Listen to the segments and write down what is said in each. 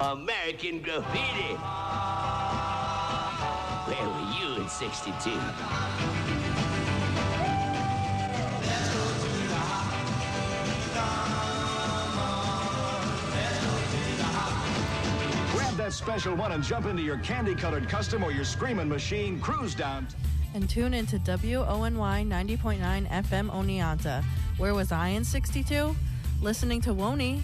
American Graffiti. Where were you in '62? That special one and jump into your candy-colored custom or your screaming machine. Cruise down. And tune into WONY 90.9 FM Oneonta. Where was I in '62? Listening to Woney.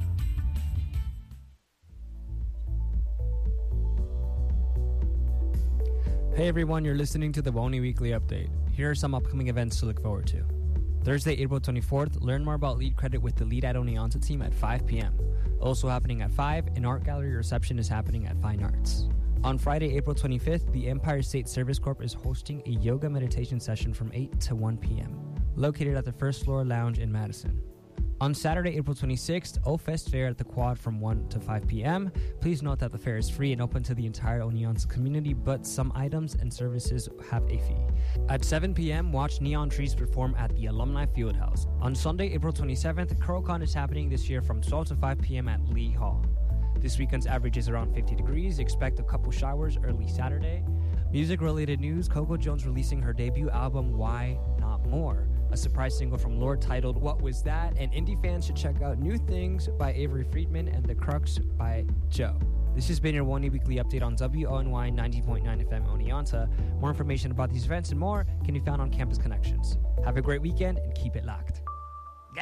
Hey everyone, you're listening to the Woney Weekly Update. Here are some upcoming events to look forward to. Thursday, April 24th, learn more about Lead Credit with the Lead at Oneonta team at 5 p.m. Also happening at 5, an art gallery reception is happening at Fine Arts. On Friday, April 25th, the Empire State Service Corp is hosting a yoga meditation session from 8 to 1 p.m., located at the First Floor Lounge in Madison. On Saturday, April 26th, O-Fest Fair at the Quad from 1 to 5 p.m. Please note that the fair is free and open to the entire Oneonta community, but some items and services have a fee. At 7 p.m., watch Neon Trees perform at the Alumni Fieldhouse. On Sunday, April 27th, CurlCon is happening this year from 12 to 5 p.m. at Lee Hall. This weekend's average is around 50 degrees. Expect a couple showers early Saturday. Music-related news, Coco Jones releasing her debut album, Why Not More? A surprise single from Lorde titled What Was That? And indie fans should check out New Things by Avery Friedman and The Crux by Joe. This has been your Woney Weekly Update on WONY 90.9 FM Oneonta. More information about these events and more can be found on Campus Connections. Have a great weekend and keep it locked. Yeah.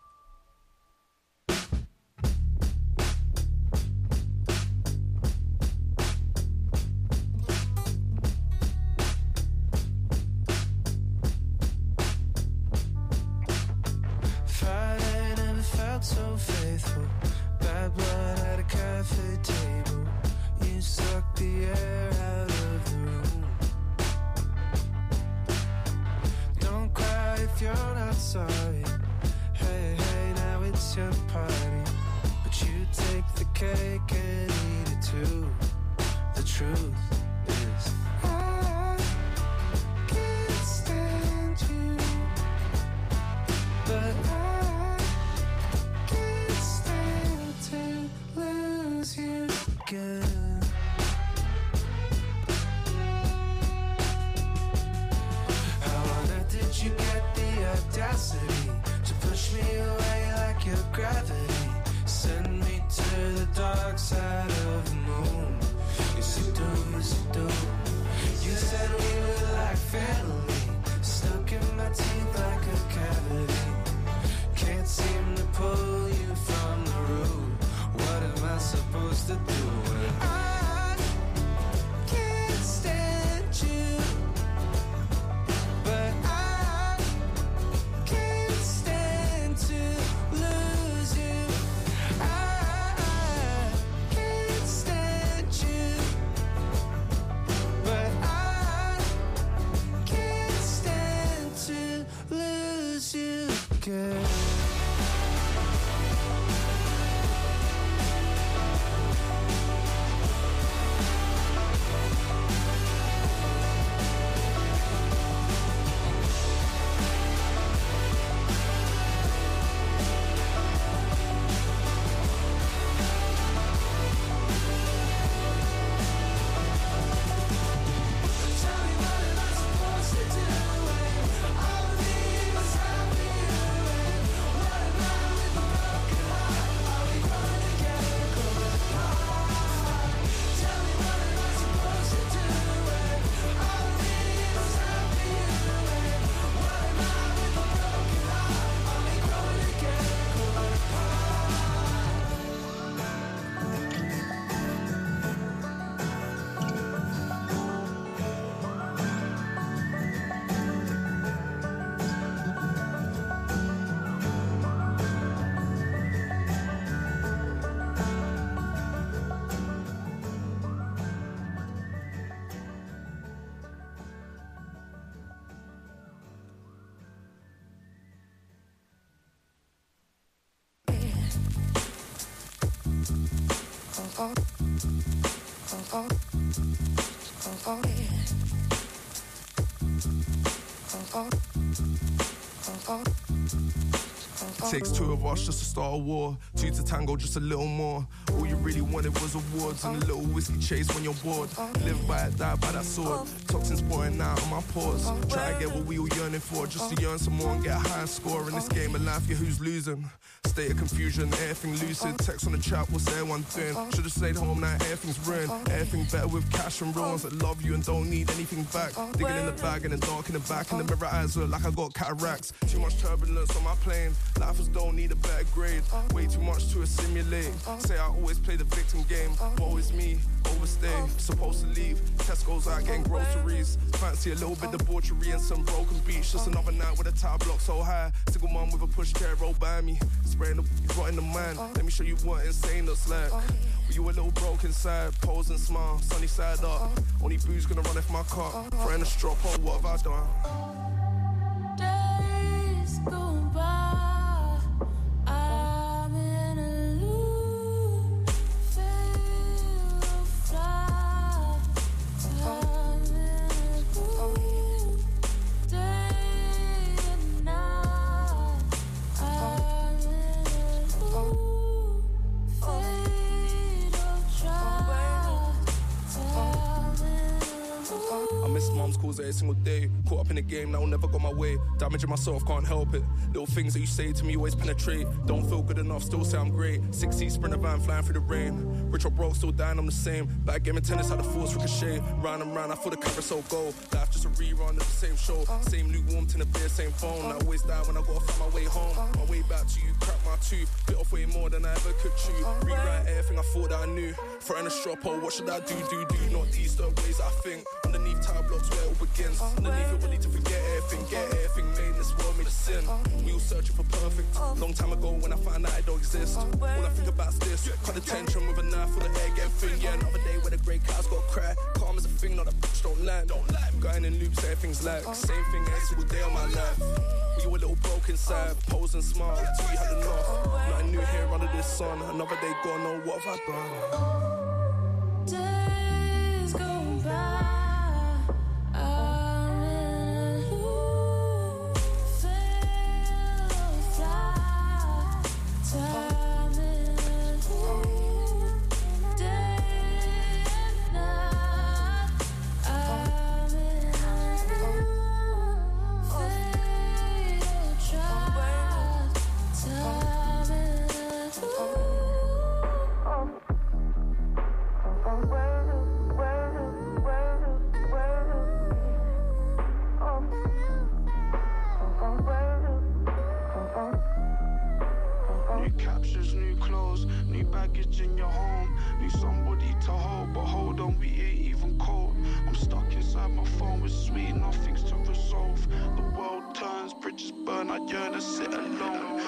So faithful, bad blood at a cafe table. You suck the air out of the room. Don't cry if you're not sorry. Hey, hey, now it's your party. But you take the cake and eat it too. The truth is I can't stand you, but you again. How on earth did you get the audacity to push me away like your gravity? Send me to the dark side of the moon. Yes you do, yes you do. You said we were like family, stuck in my teeth like a cavity. Can't seem to pull you from the root. What am I supposed to do when I can't stand you, but I can't stand to lose you. I can't stand you, but I can't stand to lose you again. oh, oh, oh, oh, oh, yeah. Oh, oh, oh, oh. Takes two of us just to start a war. Two to tango, just a little more. All you really wanted was awards and a little whiskey chase when you're bored. Live by it, die by that sword. Toxins pouring out on my pores. Try to get what we all yearning for, just to yearn some more and get a high score in this game of life. Yeah, who's losing? State of confusion, everything lucid. Text on the chat, what's everyone doing? Should've stayed home, now everything's ruined. Everything better with cash and real ones that love you and don't need anything back. Digging in the bag and the dark in the back, and the mirror eyes look like I got cataracts. Too much turbulence on my plane. Lifers don't need a better grade. Way too much to assimilate. Say I always play the victim game. Woe is me, overstay. Supposed to leave. Tesco's out getting groceries. Fancy a little bit debauchery and some broken beach. Just another night with a tire block so high. Single mom with a pushchair roll by me. Spraying the rot in the mind. Let me show you what insane looks like. Were you a little broken side? Pose and smile, sunny side up. Only booze gonna run off my cup. Friend a strop, oh, what have I done? Days go by, I'm in a loop, fail to fly, I'm in a loop, day and night, I'm in a loop, fate of try, I'm in a loop. I miss mom's calls every single day. Caught up in the game, now never got my way. Damaging myself, can't help it. Little things that you say to me always penetrate. Don't feel good enough, still say I'm great. 6C sprinter van flying through the rain. Rich or broke, still dying, I'm the same. Back game in tennis, how the force ricochet. Round and round, I feel the carousel go. Life just a rerun of the same show. Same lukewarm tin, the beer, same phone. I always die when I gotta find my way home. My way back to you, crack my tooth. Bit off way more than I ever could chew. Rewrite everything I thought that I knew. Threaten a strop, oh, what should I do? Not these the ways I think. Underneath tower blocks where it all begins. Underneath your body to forget everything. Get everything made in this world made a sin. We all searching for perfect. Long time ago when I found out I don't exist. All I think about is this. Cut the tension with a knife for the egg, everything. Yeah, another day where the grey cows got cry. Calm as a thing, not a bitch, don't lie. Going in loops, everything's like same thing every single day of my life. We all a little broken side, pose and smile till you had enough. Nothing new here under this sun. Another day gone, know what have I done? Days go by, I'm in a loop, fail to fly, time in a loop, day and night, I'm in a loop, fatal try, time in a loop. New captions, new clothes, new baggage in your home. Need somebody to hold, but hold on, we ain't even cold. I'm stuck inside my phone with sweet, nothing's to resolve. The world turns, bridges burn, I yearn to sit alone.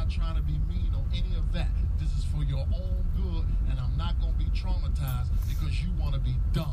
not trying to be mean or any of that. This is for your own good, and I'm not going to be traumatized because you want to be dumb.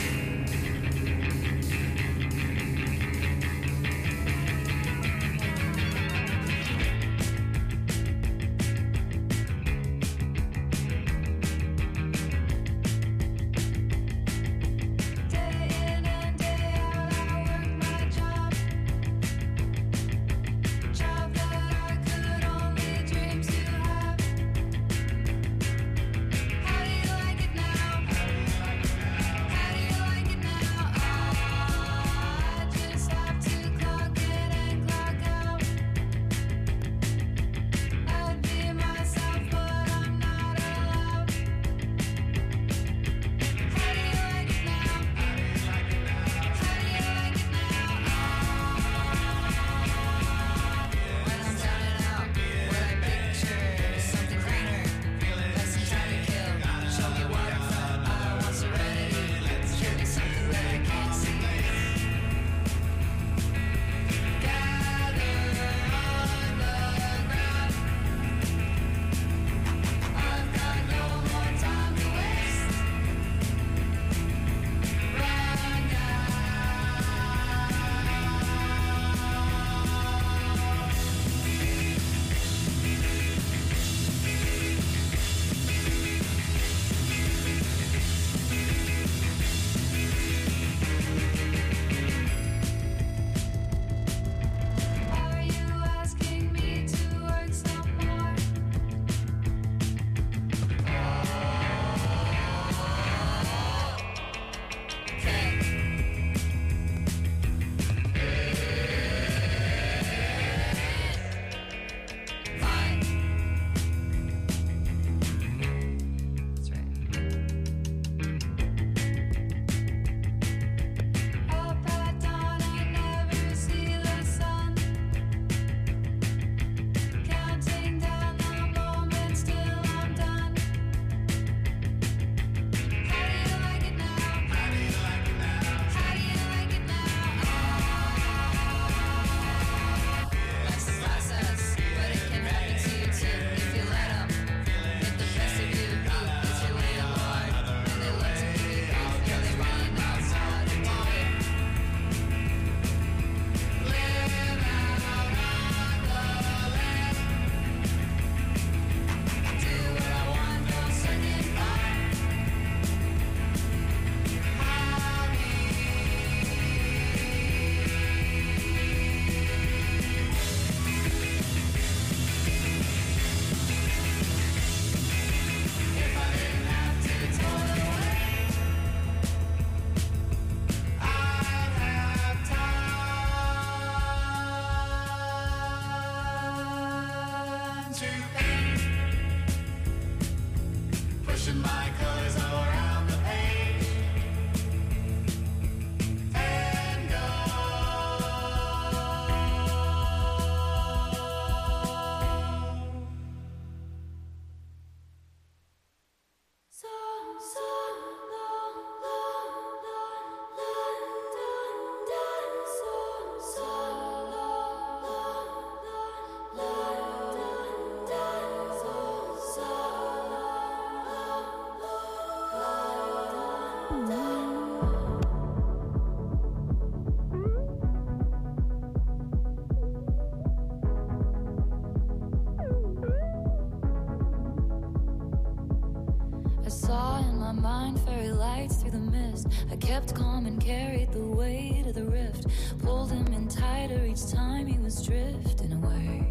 I kept calm and carried the weight of the rift. Pulled him in tighter each time he was drifting away.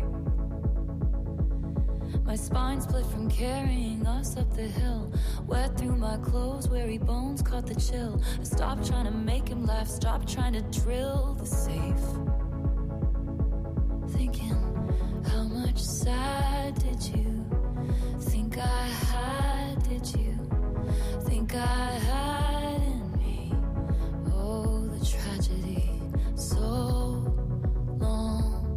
My spine split from carrying us up the hill. Wet through my clothes, weary bones caught the chill. I stopped trying to make him laugh, stopped trying to drill the safe. Thinking, how much sad did you think I had? Did you think I had in me? Oh, the tragedy, so long,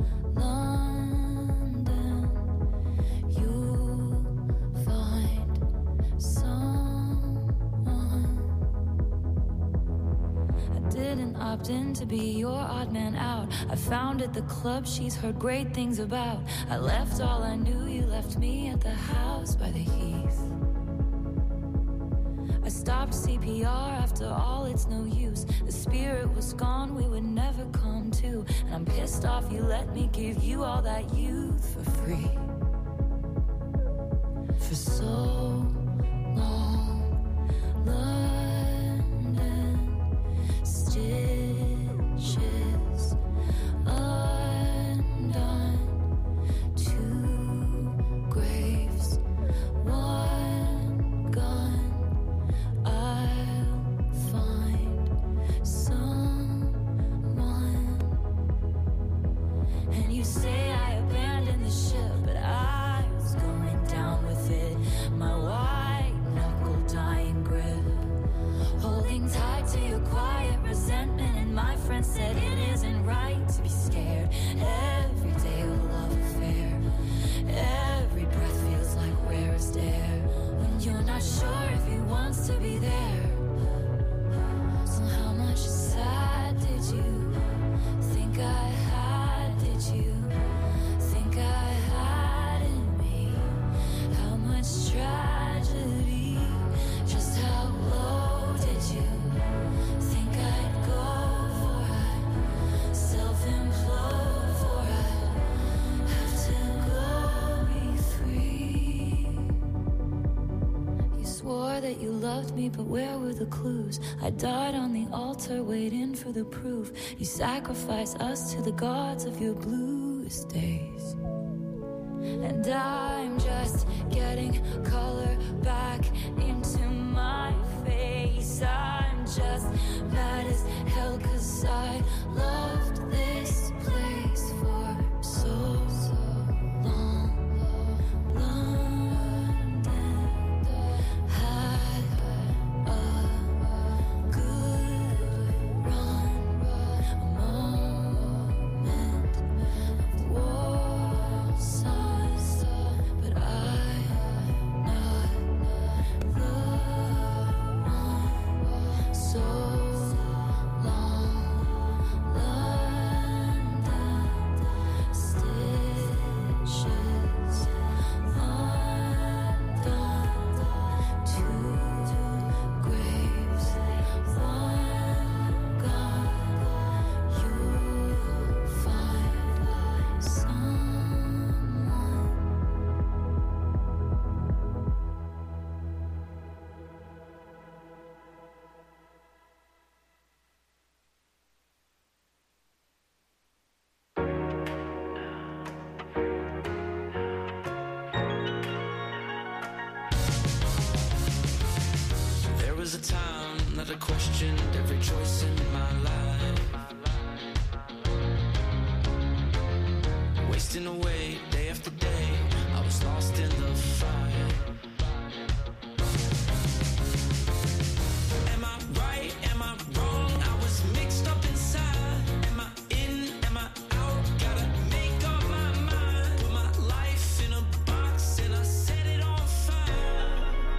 London. You find someone. I didn't opted in to be your odd man out. I founded the club she's heard great things about. I left all I knew, you left me at the house by the heath. I stopped CPR after all, it's no use. The spirit was gone, we would never come to. And I'm pissed off you let me give you all that youth for free. For so long, London, stitches undone, 2 graves, 1 gun. I'll find someone. And you say I abandoned the ship, but I was going down with it. My white knuckle dying grip, holding tight to your quiet resentment. And my friend said it isn't right to be scared. Every day a love affair, every breath feels like rarest air. When you're not sure if he wants to be there. So how much sad did you think I had? Did you think I had in me? How much tragedy? Just how low did you think I'd go for? I'd self-implode for I'd have to go be free. You swore that you loved me, but where were the clues? I died on the altar waiting for the proof. You sacrificed us to the gods of your bluest days. And I'm just getting color back into my face. I'm just mad as hell 'cause I loved this place for so long. London had a good run, a moment of war size, but I'm not the one. So long, London, stitches undone, 2 graves, 1 gun. You'll find someone. There was a time that I questioned every choice in my life, wasting away day after day. I was lost in the fire. Am I right? Am I wrong? I was mixed up inside. Am I in? Am I out? Gotta make up my mind. Put my life in a box and I set it on fire.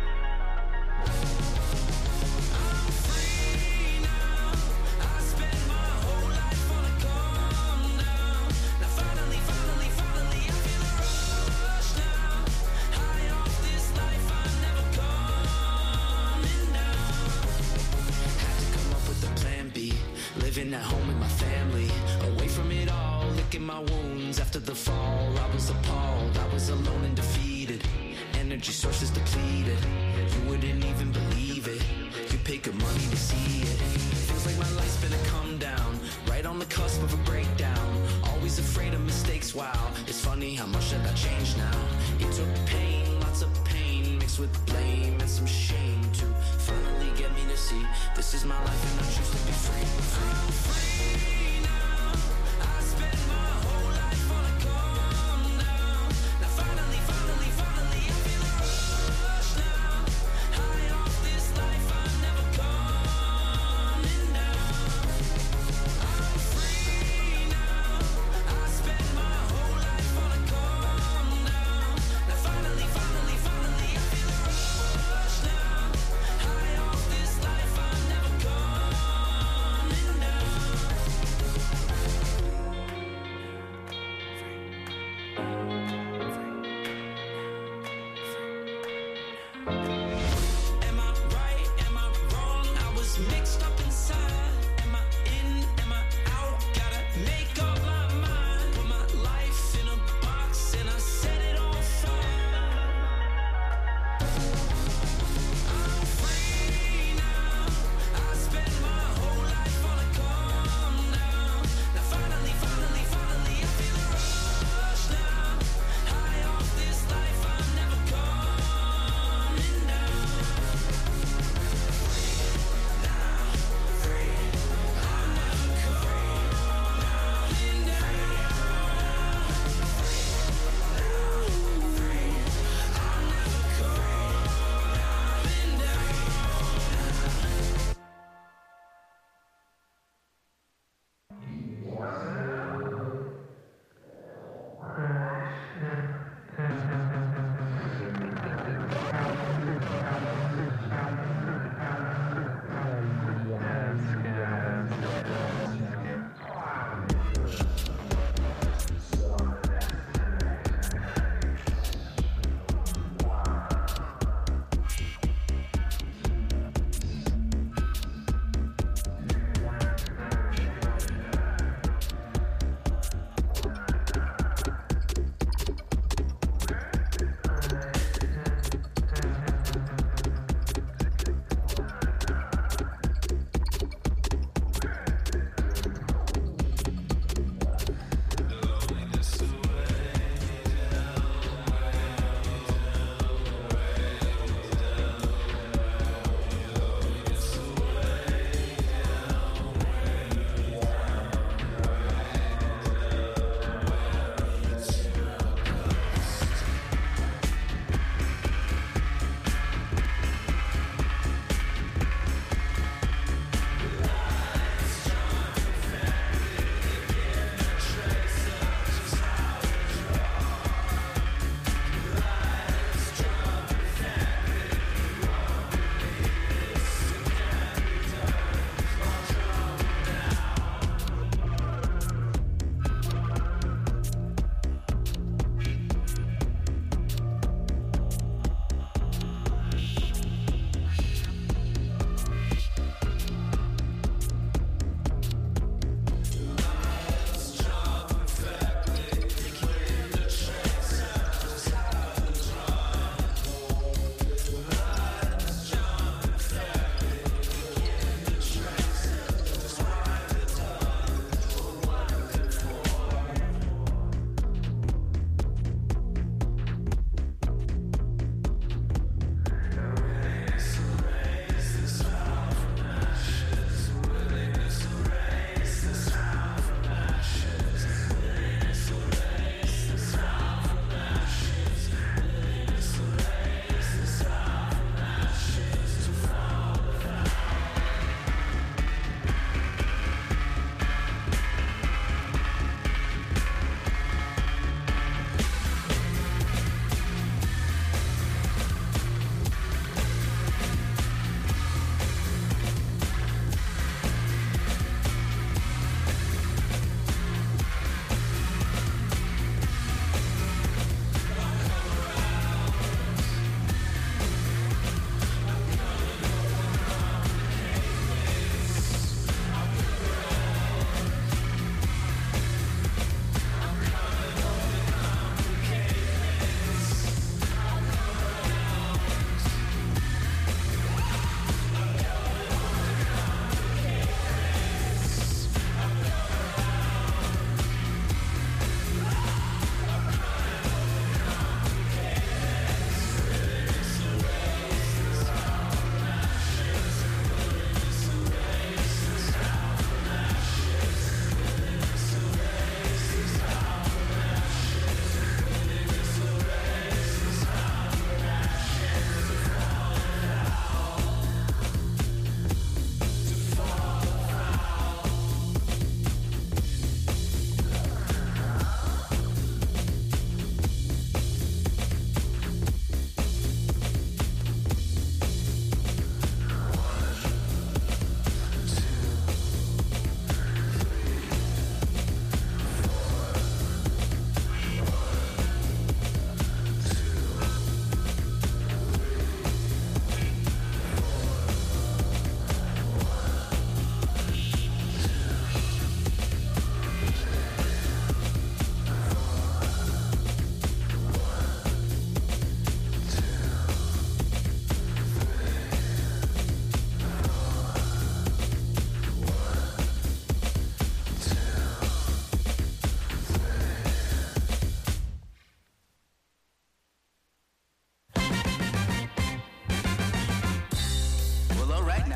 I'm free now. I spent my whole life on a calm down. Now finally, I feel a rush now. High off this life, I'm never coming down. Had to come up with a plan B. Living at home with my family, away from it all, licking my wounds after the fall. I was appalled, I was alone and defeated. Energy sources depleted. You wouldn't even believe it. You pay good money to see it. Feels like my life's been a come down, right on the cusp of a breakdown. Always afraid of mistakes. Wow, it's funny how much that got changed now. It took pain, lots of pain, mixed with blame and some shame to finally get me to see this is my life and I choose to be free. I'm free now. I spent my whole life on a calm down. Now finally, I feel a rush now. High off this life, I'm never coming down. I'm free now. I spent my whole life on a calm down. Now finally, I feel a rush now. High off this life, I'm never coming down.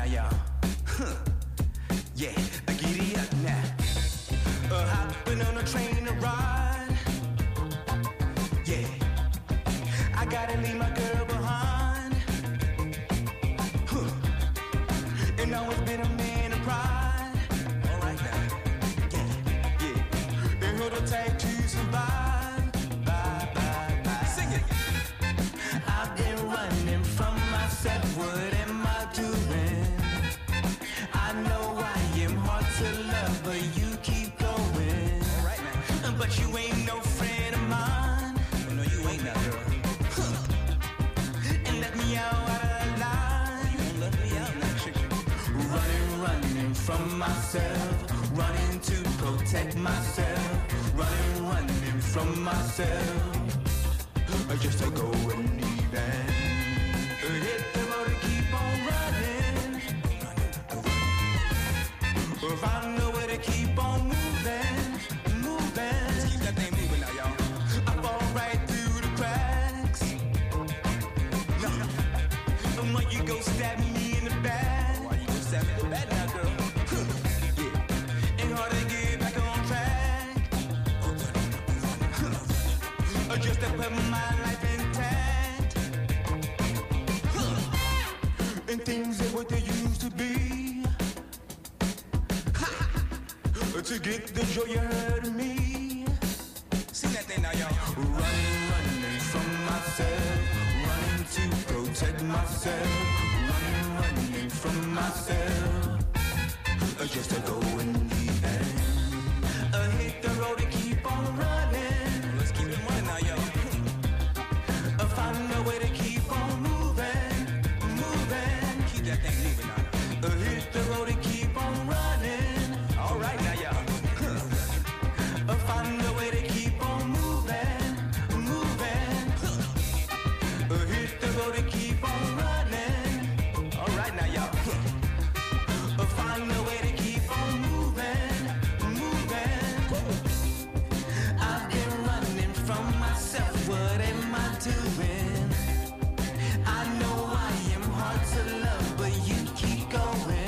y'all. Yeah, giddy up now. Hopping on a train to ride. Yeah, I gotta leave my girl behind. And always been a man of pride. All right now. Yeah. And hold her tight to survive. Bye, bye, bye. Sing it. I've been running from myself. What am I doing? I know I am hard to love, but you keep going. All right now. But you ain't no friend of mine. Oh, no, you ain't that girl. And let me out of line. You won't let me out now, chick. Running from myself, running to protect myself, running from myself, just to go and leave and hit the road and keep on running. Find a way to keep on moving. Let's keep that thing moving now, y'all. I fall right through the cracks. No, and when you go stab me in the back. Why you go stab me in the back now, girl? Yeah, ain't hard to get back on track. Just to put my life intact. And things ain't what they used to be. To get the joy you heard of me. Sing that thing now, y'all. Running from myself, running to protect myself, running from myself, just to go and leave and hit the road and keep on running. Let's keep it running now, y'all. Find a way to keep on moving. Keep that thing moving now. Hit the road and keep on running. All right now, y'all. Find a way to keep on moving. Hit the road and keep on running. All right now, y'all. Find a way to keep on moving. I've been running from myself. What am I doing? I know I am hard to love, but you keep going.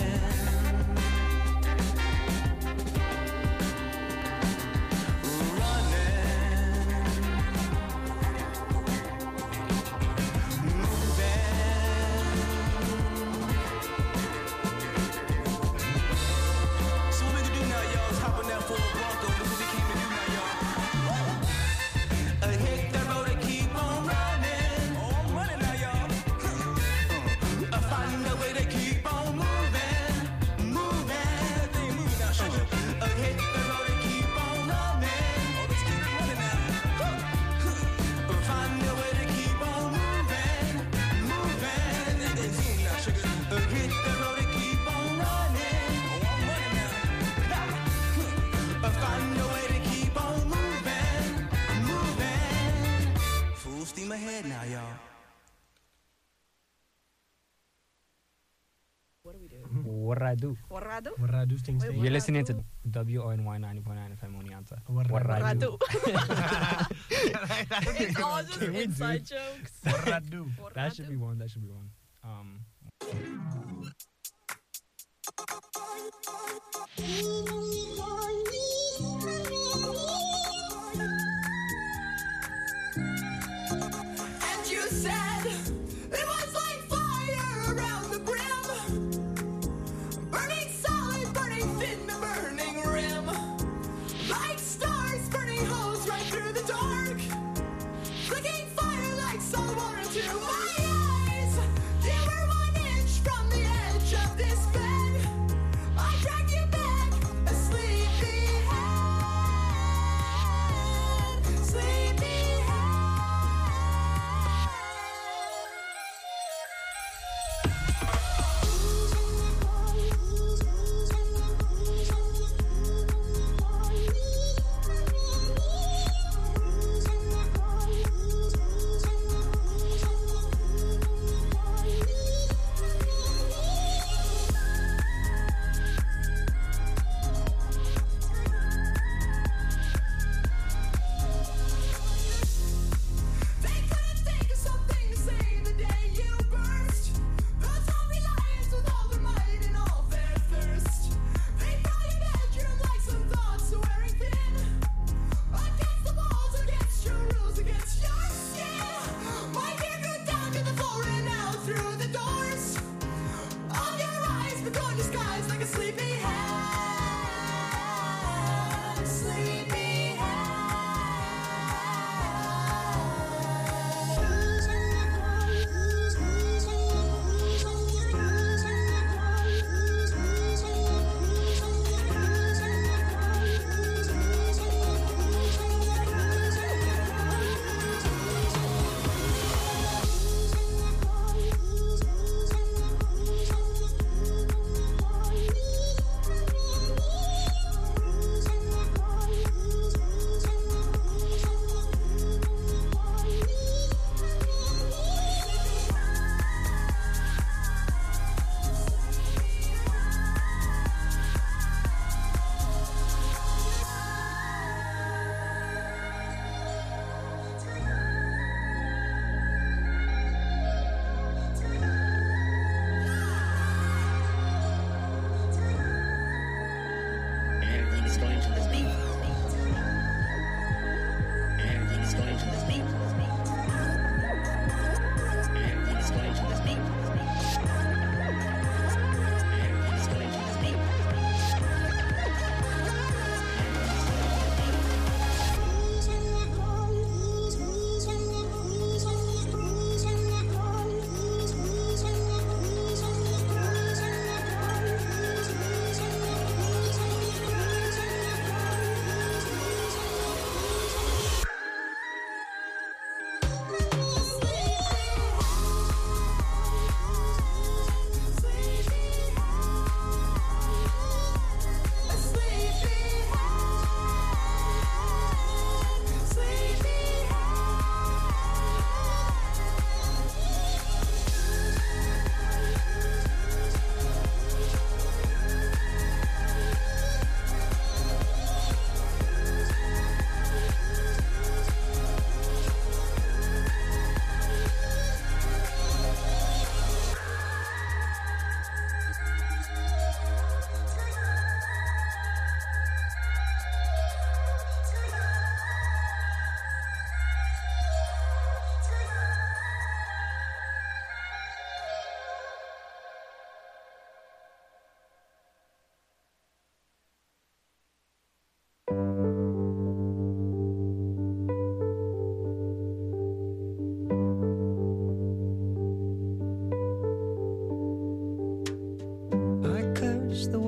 Steam ahead now, y'all. What do we do? What I do? Warradu things. Wait, You're listening to WONY 90.9 FM Oneonta. What I do? It's all just inside jokes. Warradu. That should be one. And you said it was like fire around the brim, burning solid, burning thin, the burning rim, like stars burning holes right through the dark, flicking fire like salt water to my eyes. You were 1 inch from the edge of this bed. I dragged you back, a sleepy head.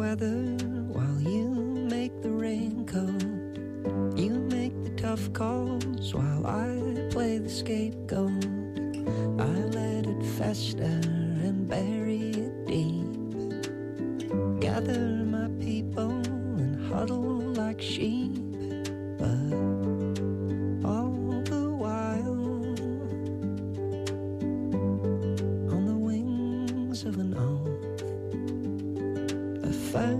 weather while you make the raincoat. You make the tough calls while I play the scapegoat. I let it fester and bury it deep. Gather my people and huddle like sheep. But all the while, on the wings of an oath, a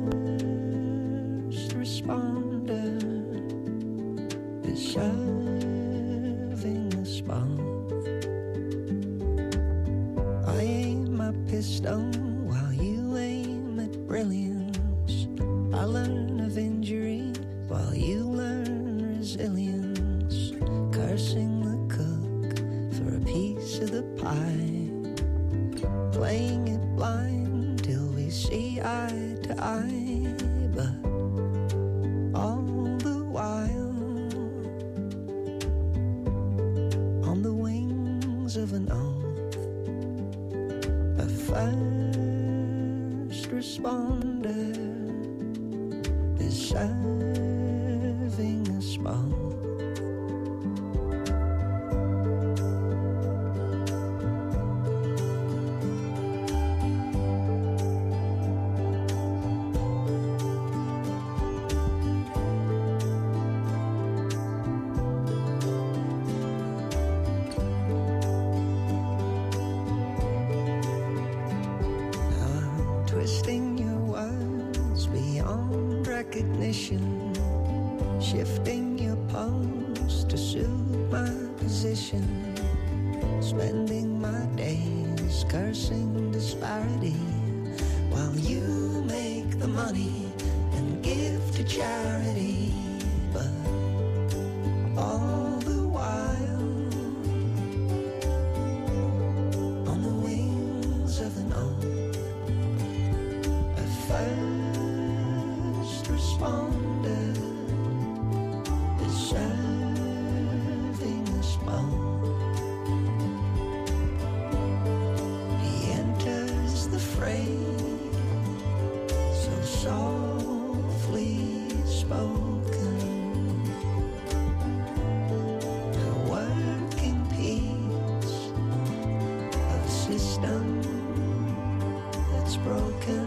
first responder is serving us both. I aim my pistol while you aim at brilliance. I learn of injury while you learn resilience. Cursing the cook for a piece of the pie. Playing it blind till we see eye to eye. But all the while, on the wings of an oath, a first responder is serving us both. Twisting your words beyond recognition, shifting your pose to suit my position, spending my days cursing disparity while you make the money and give to charity. But all the while, on the wings of an oath, first responder is serving us both. He enters the fray so softly spoken, a working piece of a system that's broken.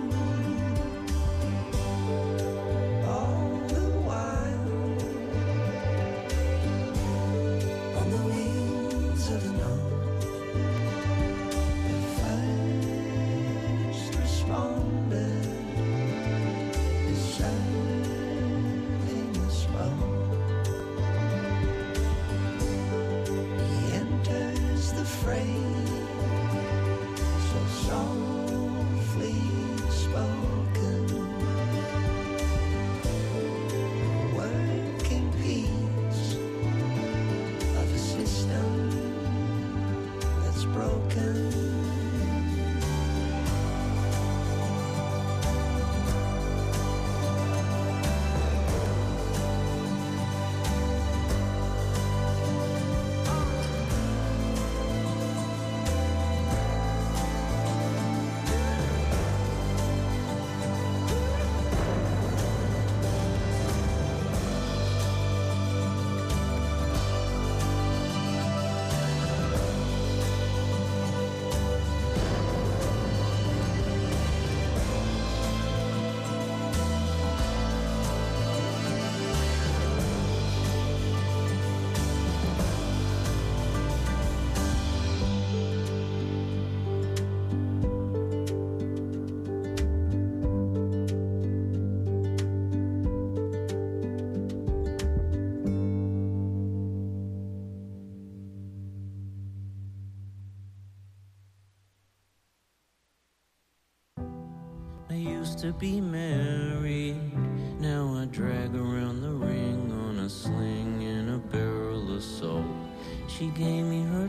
I used to be married, now I drag around the ring on a sling and a barrel of salt. She gave me her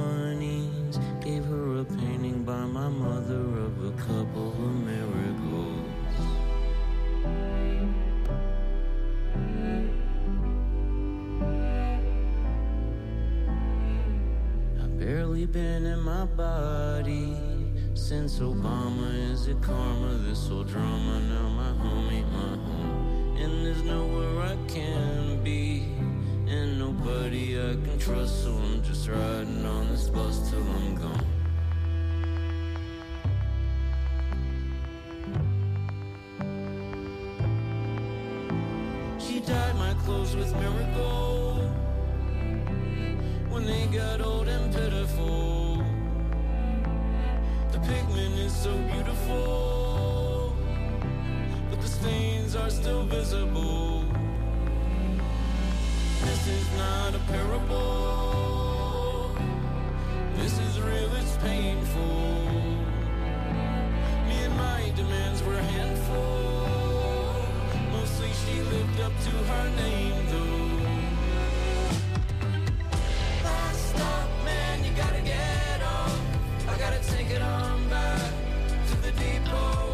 20s, gave her a painting by my mother of a couple of marigolds. I've barely been in my body since Obama. Is it karma, this whole drama? Now my home ain't my home, and there's nowhere I can be, and nobody I can trust, so I'm just riding on this bus till I'm gone. She dyed my clothes with marigold when they got old and pitiful. The pigment is so beautiful, but the stains are still visible. This is not a parable, this is real, it's painful. Me and my demands were a handful, mostly she lived up to her name though. Last stop, man, you gotta get off, I gotta take it on back to the depot.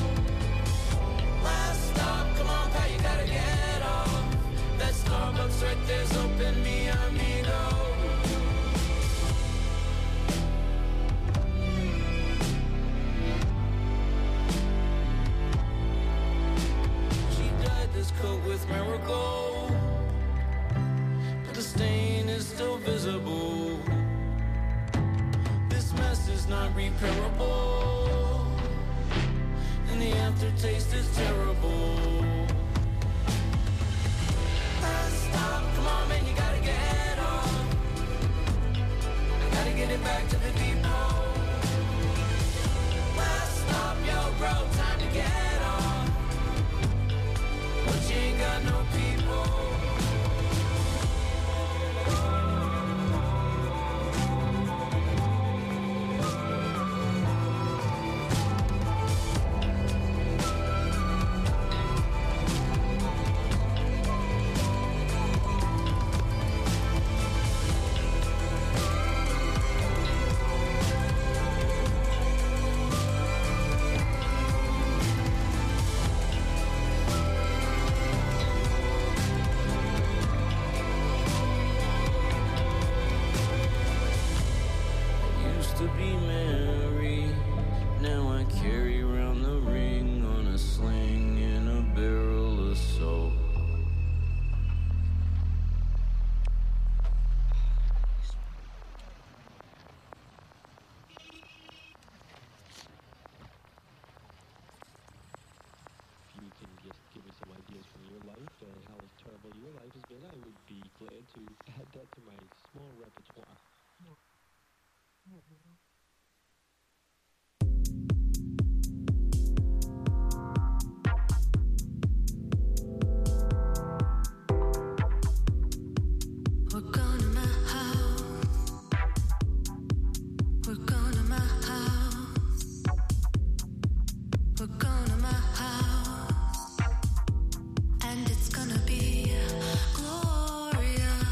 Last stop, come on, pal, you gotta get off. That Starbucks right there's open, mi amigo. She dyed this coat with marigold, but the stain is still visible. This mess is not repairable, and the aftertaste is terrible. Last stop, come on man, you gotta get on. I gotta get it back to the depot. Last stop, yo bro, time to get on. But you ain't got no people. To be married, now I carry around the ring on a sling in a barrel of soap. If you can just give me some ideas from your life and how terrible your life has been, I would be glad to add that to my small repertoire. We're going to my house. We're going to my house. We're going to my house. And it's gonna be glorious.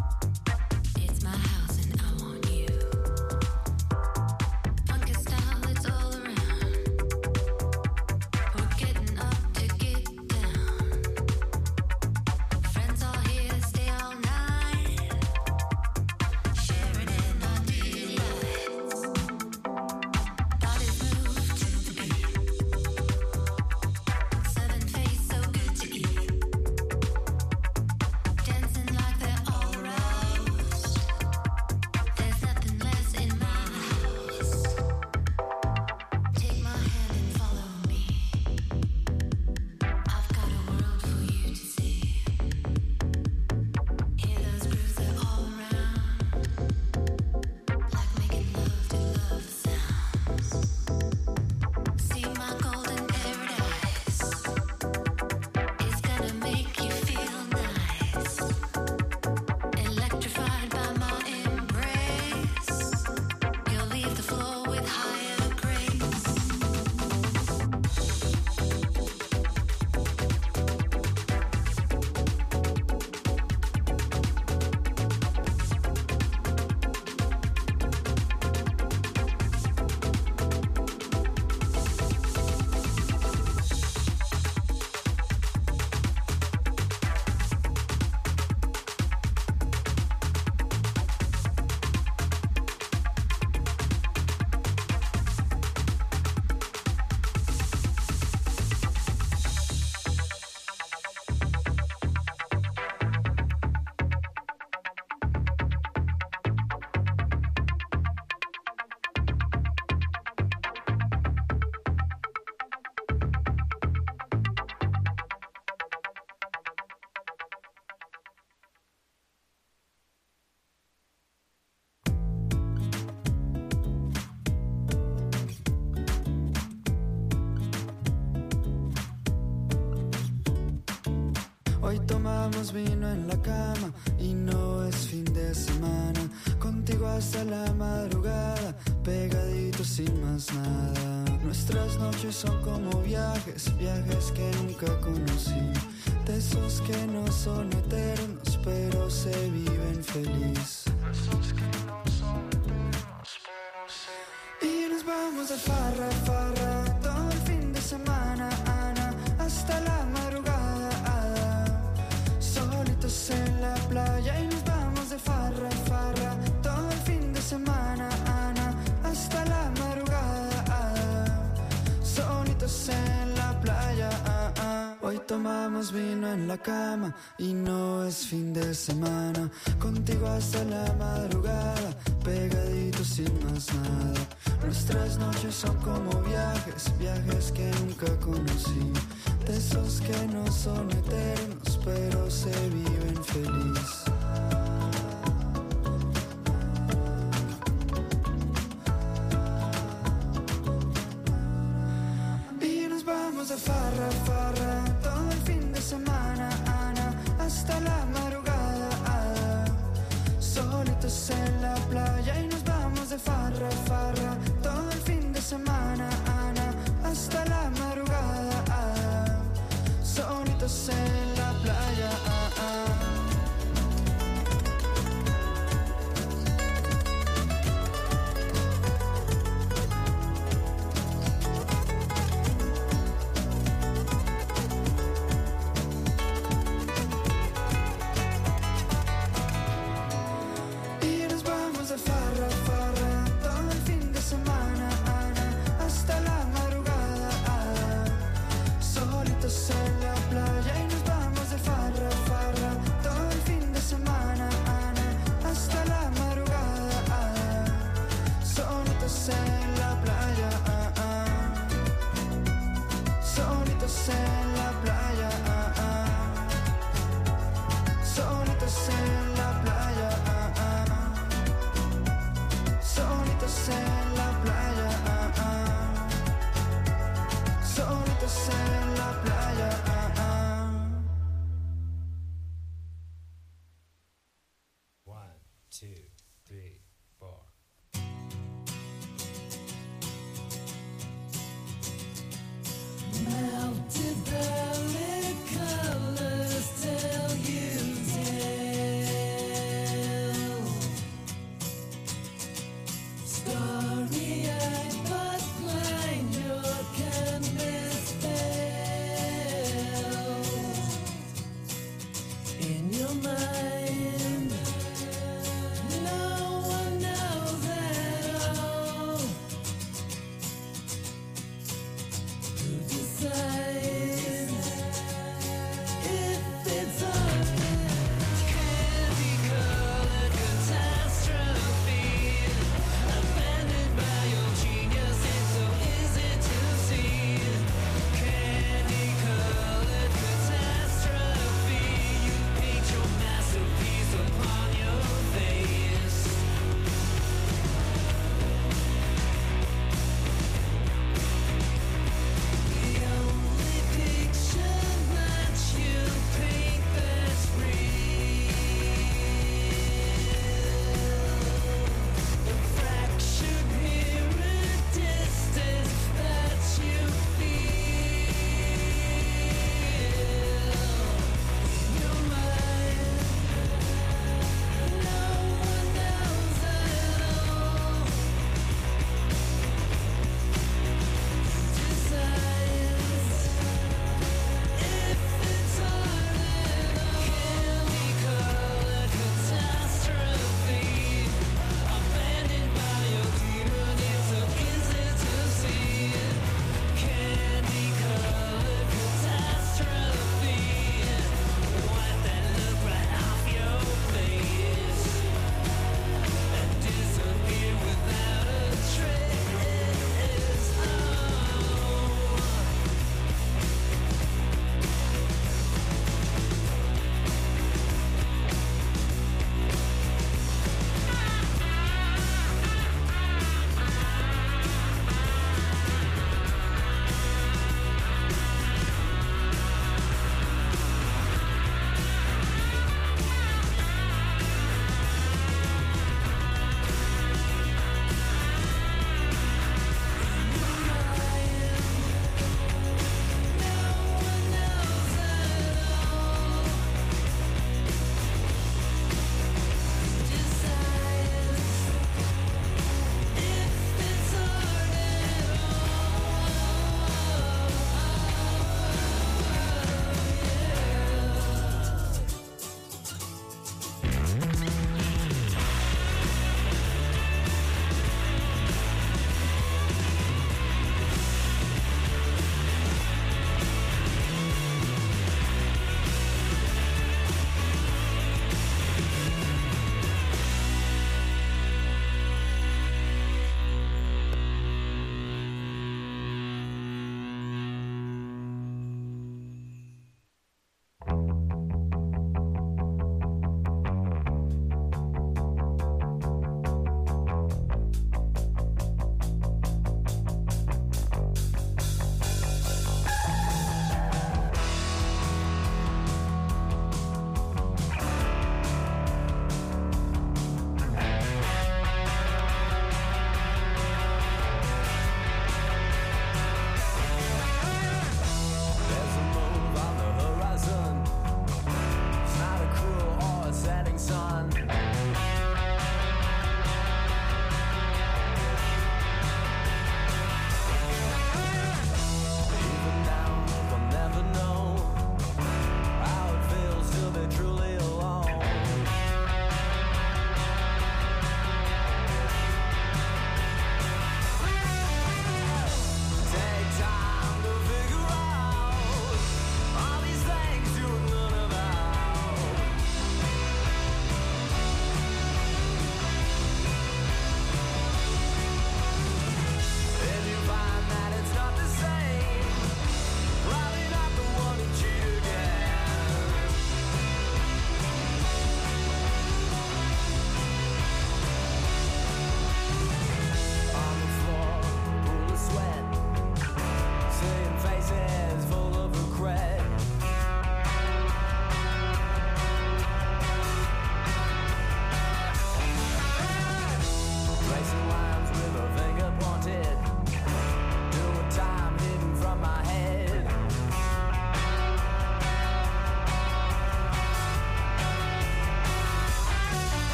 Style Hoy tomamos vino en la cama y no es fin de semana. Contigo hasta la madrugada, pegaditos sin más nada. Nuestras noches son como viajes, viajes que nunca conocí. De esos que no son eternos, pero se viven feliz. Esos que no son eternos, pero se viven. Y nos vamos de farra, farra, todo el fin de semana, Ana, hasta la madrugada. Solitos en la playa y nos vamos de farra, farra, todo el fin de semana, Ana, hasta la madrugada. Solitos en la playa, Hoy tomamos vino en la cama y no es fin de semana. Contigo hasta la madrugada, pegaditos sin más nada. Nuestras noches son como viajes, viajes que nunca conocí. De esos que no son eternos, pero se viven feliz. Y nos vamos de farra, farra, todo el fin de semana, Ana, hasta la madrugada. Solitos en la playa y nos vamos de farra, farra, todo el fin de semana, Ana, hasta la madrugada. Solitos en la playa,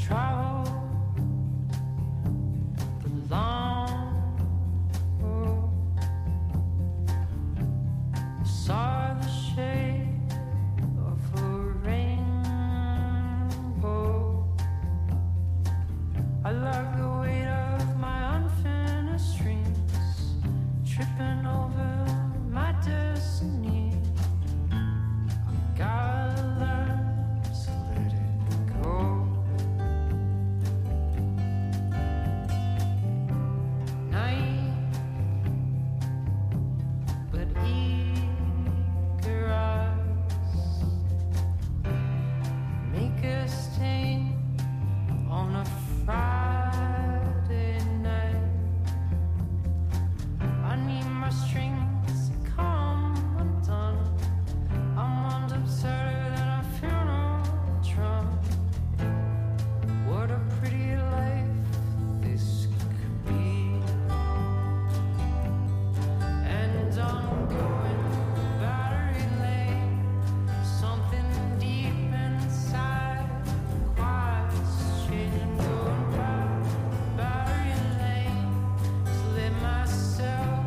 travel the long road. Saw the shape of a rainbow. I love the weight of my unfinished dreams, tripping over my destiny. I gotta learn to let it go. Night, but eager eyes make a stain on a Friday night. I need my strings to come undone. I'm wound up sadder than a funeral drum. What a pretty life this could be. And I'm going battery lane. Something deep inside quiet's changing. Going back battery lane to let myself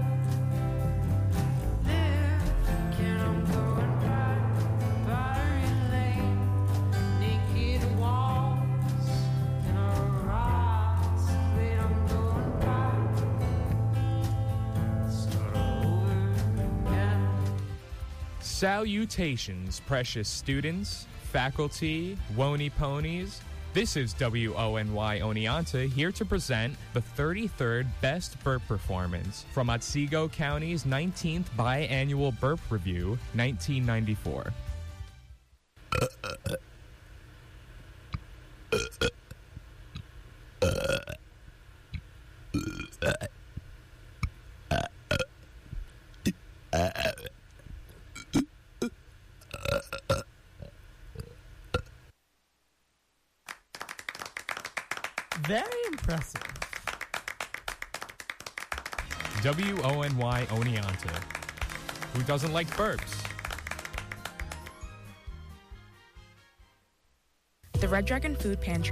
live again. I'm going back battery lane. Naked walls in a rise late. I'm going back. Start over again. Salutations, precious students, faculty, Wony Ponies. This is WONY Oneonta here to present the 33rd Best Burp Performance from Otsego County's 19th Biannual Burp Review, 1994. Very impressive. WONY Oneonta. Who doesn't like burps? The Red Dragon Food Pantry